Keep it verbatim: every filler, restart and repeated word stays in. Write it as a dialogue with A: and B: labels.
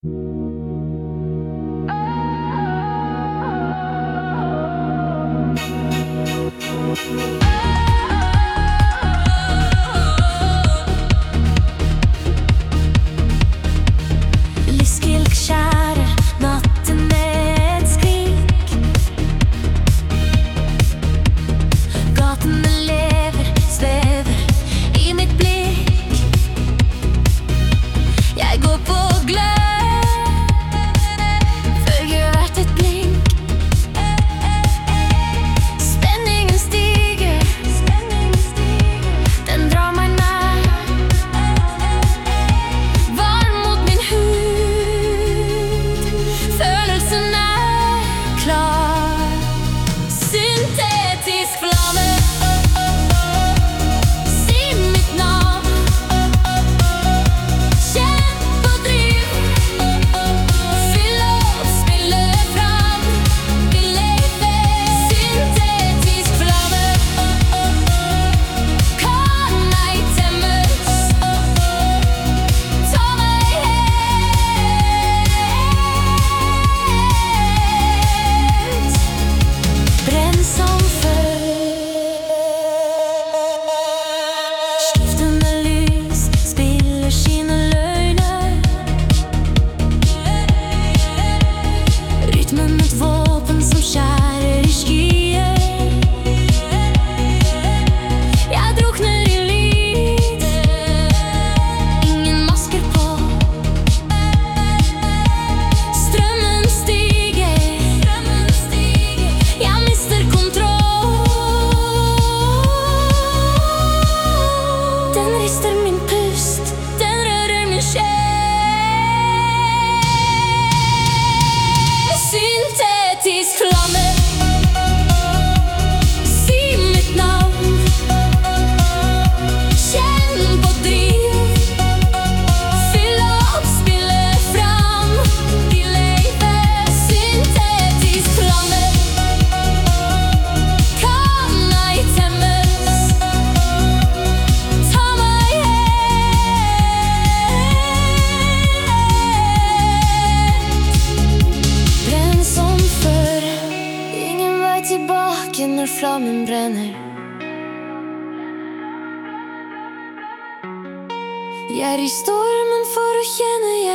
A: Lyskilk skjærer natten med et skrik. Gatene lever, svever i mitt blikk. Jeg går på glød, følger hvert et blink. Spenningen stiger, den drar meg nær. Varm mot min hud, følelsen er klar. Syntetisk flamme, si mitt navn. Kjenn på driv, fyll opp, spille fram. Vi lever, syntetisk flamme. Kan ei temmes, ta meg helt. Brenn som før. Skiftende lys spiller sine løgner. Rytmen et våpen som skjærer i skyer. Jeg drukner i lyd, ingen masker på. Strømmen stiger, jeg mister kontroll. Den rister min pust, den rører min sjel. Syntetisk flamme, si mitt navn. Kjenn på driv, fyll opp, spille fram. Vi lever, syntetisk flamme. Kan ei temmes, ta meg helt. Brenn som før, ingen vei tilbake når flammen brenner. Jeg er i stormen for å kjenne